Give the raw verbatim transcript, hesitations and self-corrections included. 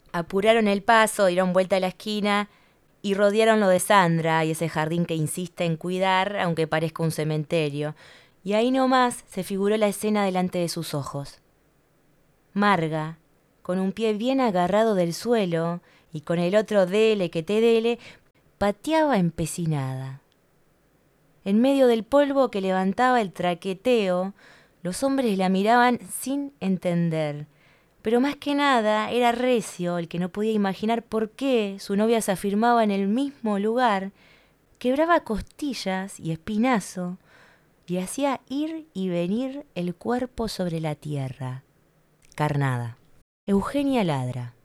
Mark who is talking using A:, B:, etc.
A: Apuraron el paso, dieron vuelta a la esquina y rodearon lo de Sandra y ese jardín que insiste en cuidar, aunque parezca un cementerio. Y ahí nomás se figuró la escena delante de sus ojos. Marga, con un pie bien agarrado del suelo y con el otro dele que te dele, pateaba empecinada. En medio del polvo que levantaba el traqueteo, los hombres la miraban sin entender. Pero más que nada era Recio el que no podía imaginar por qué su novia se afirmaba en el mismo lugar, quebraba costillas y espinazo y hacía ir y venir el cuerpo sobre la tierra. Carnada. Eugenia ladra.